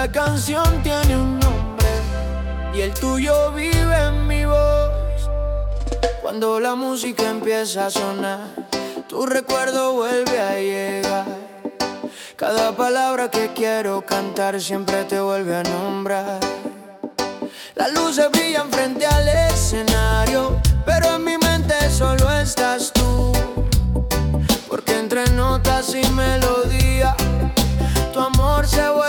Cada canción tiene un nombre y el tuyo vive en mi voz. Cuando la música empieza a sonar, tu recuerdo vuelve a llegar. Cada palabra que quiero cantar siempre te vuelve a nombrar. Las luces brillan frente al escenario, pero en mi mente solo estás tú. Porque entre notas y melodía, tu amor se vuelve